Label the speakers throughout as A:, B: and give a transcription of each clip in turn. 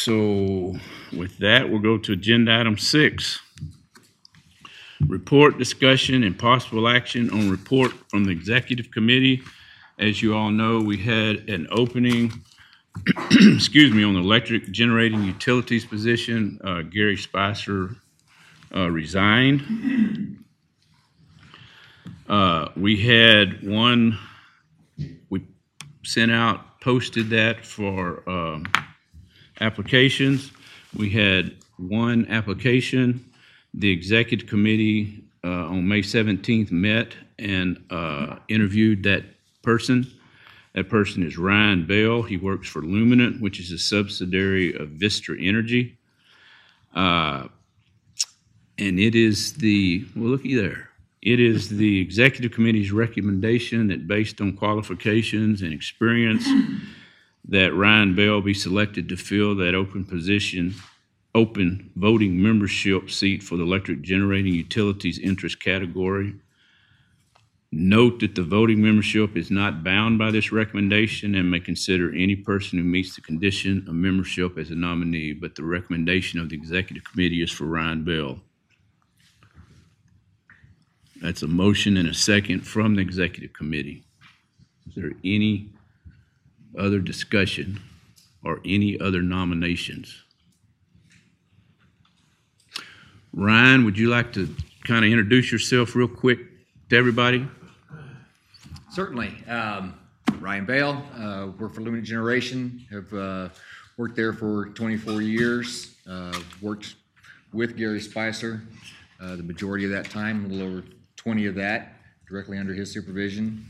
A: So with that, we'll go to agenda item 6. Report, discussion, and possible action on report from the executive committee. As you all know, we had an opening, excuse me, on the electric generating utilities position. Gary Spicer resigned. We had one, we sent out, posted that for applications. We had one application. The executive committee on May 17th met and interviewed that person. That person is Ryan Bell. He works for Luminant, which is a subsidiary of Vistra Energy. And it is the, well, looky there. It is the executive committee's recommendation that based on qualifications and experience that Ryan Bell be selected to fill that open position, open voting membership seat for the electric generating utilities interest category. Note that the voting membership is not bound by this recommendation and may consider any person who meets the condition of membership as a nominee, but the recommendation of the executive committee is for Ryan Bell. That's a motion and a second from the executive committee. Is there any other discussion or any other nominations? Ryan, would you like to kind of introduce yourself real quick to everybody?
B: Certainly. Ryan Bale, work for Luminant Generation, have worked there for 24 years, worked with Gary Spicer the majority of that time, a little over 20 of that, directly under his supervision.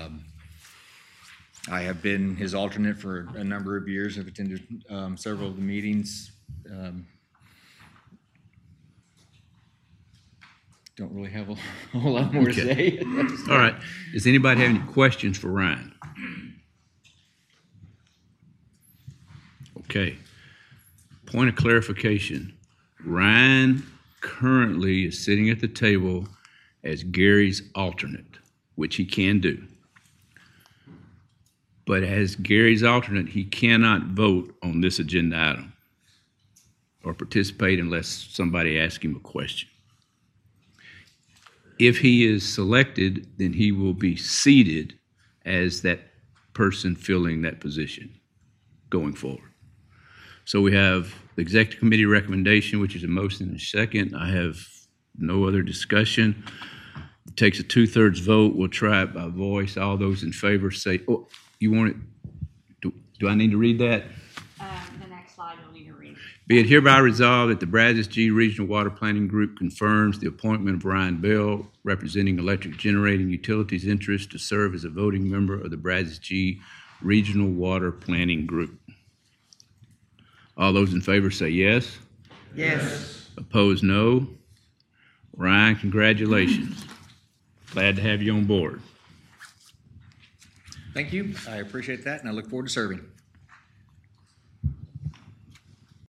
B: I have been his alternate for a number of years. I've attended several of the meetings. Don't really have a whole lot more to say.
A: All right. Does anybody have any questions for Ryan? Okay. Point of clarification. Ryan currently is sitting at the table as Gary's alternate, which he can do. But as Gary's alternate, he cannot vote on this agenda item or participate unless somebody asks him a question. If he is selected, then he will be seated as that person filling that position going forward. So we have the executive committee recommendation, which is a motion and a second. I have no other discussion. It takes a 2/3 vote. We'll try it by voice. All those in favor say, oh, you want it? Do I need to read that?
C: The next slide you'll need to read.
A: Be it hereby resolved that the Brazos G Regional Water Planning Group confirms the appointment of Ryan Bell, representing electric generating utilities interest, to serve as a voting member of the Brazos G Regional Water Planning Group. All those in favor say yes.
D: Yes.
A: Opposed, no. Ryan, congratulations. Glad to have you on board.
B: Thank you. I appreciate that, and I look forward to serving.